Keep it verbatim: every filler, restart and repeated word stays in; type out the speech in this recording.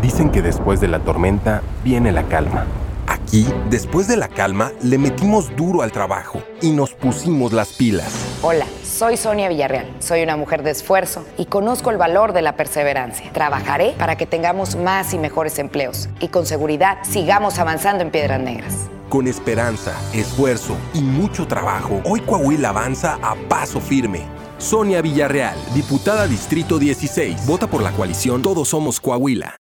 Dicen que después de la tormenta viene la calma. Aquí, después de la calma, le metimos duro al trabajo y nos pusimos las pilas. Hola, soy Sonia Villarreal. Soy una mujer de esfuerzo y conozco el valor de la perseverancia. Trabajaré para que tengamos más y mejores empleos y con seguridad sigamos avanzando en Piedras Negras. Con esperanza, esfuerzo y mucho trabajo, hoy Coahuila avanza a paso firme. Sonia Villarreal, diputada Distrito dieciséis. Vota por la coalición Todos Somos Coahuila.